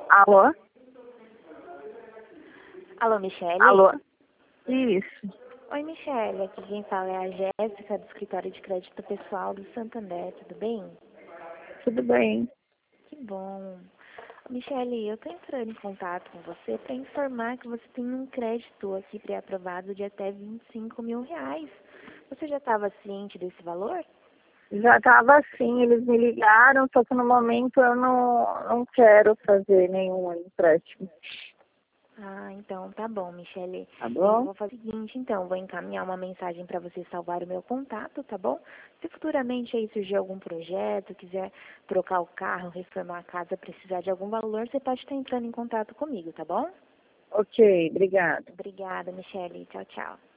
Alô? Alô, Michele? Alô? Isso. Oi, Michele. Aqui quem fala é a Jéssica, do escritório de crédito pessoal do Santander. Tudo bem? Tudo bem? Que bom. Michele, eu estou entrando em contato com você para informar que você tem um crédito aqui pré-aprovado de até R$ 25.000. Você já estava ciente desse valor? Já estava assim, eles me ligaram, só que no momento eu não quero fazer nenhum empréstimo. Ah, então tá bom, Michele. Tá Eu bom? vou fazer o seguinte, então, vou encaminhar uma mensagem para você salvar o meu contato, tá bom? Se futuramente aí surgir algum projeto, quiser trocar o carro, reformar a casa, precisar de algum valor, você pode estar entrando em contato comigo, tá bom? Ok, obrigada. Obrigada, Michele. Tchau, tchau.